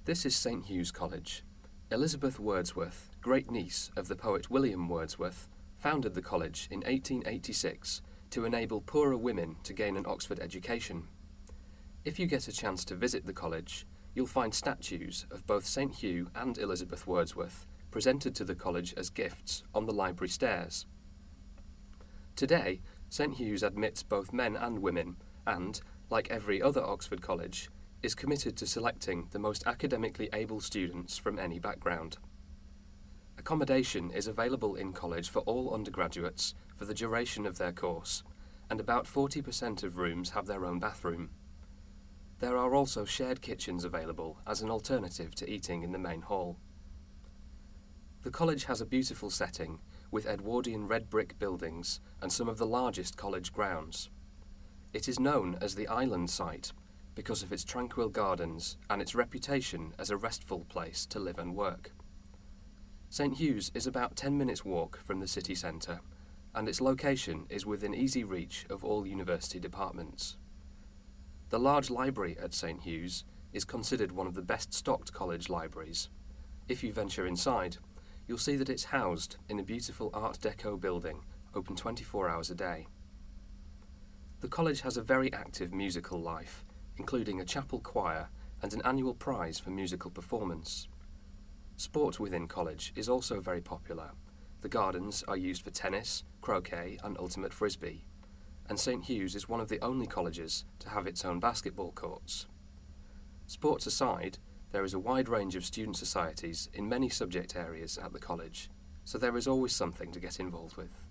This is St Hugh's College. Elizabeth Wordsworth, great-niece of the poet William Wordsworth, founded the college in 1886 to enable poorer women to gain an Oxford education. If you get a chance to visit the college, you'll find statues of both St Hugh and Elizabeth Wordsworth presented to the college as gifts on the library stairs. Today, St Hugh's admits both men and women and, like every other Oxford college, is committed to selecting the most academically able students from any background. Accommodation is available in college for all undergraduates for the duration of their course, and about 40% of rooms have their own bathroom. There are also shared kitchens available as an alternative to eating in the main hall. The college has a beautiful setting, with Edwardian red brick buildings and some of the largest college grounds. It is known as the Island Site because of its tranquil gardens and its reputation as a restful place to live and work. St Hugh's is about 10 minutes walk from the city centre, and its location is within easy reach of all university departments. The large library at St Hugh's is considered one of the best stocked college libraries. If you venture inside, you'll see that it's housed in a beautiful Art Deco building, open 24 hours a day. The college has a very active musical life, including a chapel choir and an annual prize for musical performance. Sport within college is also very popular. The gardens are used for tennis, croquet and ultimate frisbee, and St Hugh's is one of the only colleges to have its own basketball courts. Sports aside, there is a wide range of student societies in many subject areas at the college, so there is always something to get involved with.